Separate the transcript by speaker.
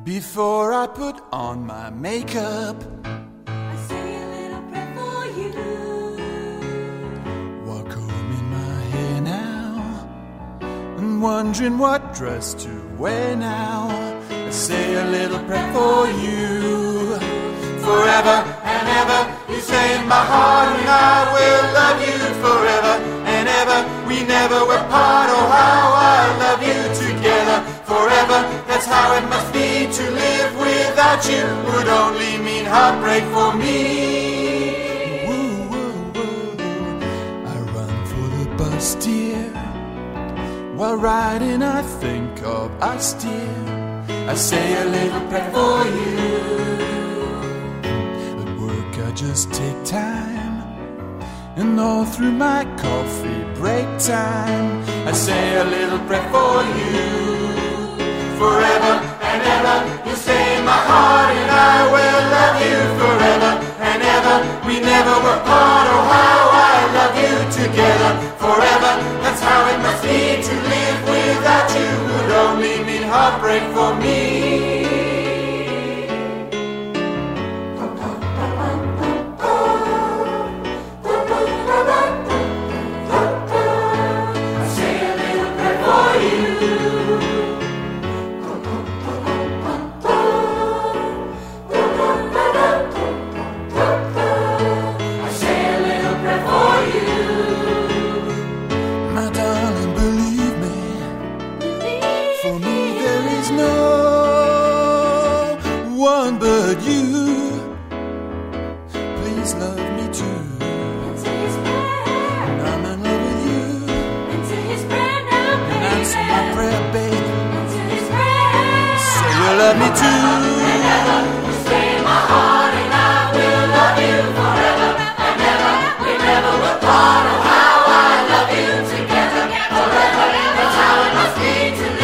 Speaker 1: Before I put on my makeup,
Speaker 2: I say a little prayer for you.
Speaker 1: while combing my hair now and wondering what dress to wear now. I say a little prayer for you. Forever and ever, you say in my heart, and I will love you forever and ever. We never were part, oh how I love you together forever. That's how it must be to live without you. Would only mean heartbreak for me. Woo, woo, woo. I run for the bus, dear. While riding I think of us, dear. I say a little prayer for you. At work I just take time, and all through my coffee break time I say a little prayer for you. Forever and ever, you stay in my heart, and I will love you forever and ever. We never were part, oh how I love you together forever. That's how it must be to live without you. Would only mean heartbreak for me. One but you. Please love me too.
Speaker 2: Into his prayer,
Speaker 1: And I'm in love with you.
Speaker 2: into his prayer now,
Speaker 1: And answer my
Speaker 2: baby.
Speaker 1: prayer, babe.
Speaker 2: Into his prayer.
Speaker 1: Say you love me too.
Speaker 2: You stay in my heart, and I will love you forever and ever. We never were part, oh how I love you together forever. That's how it must be to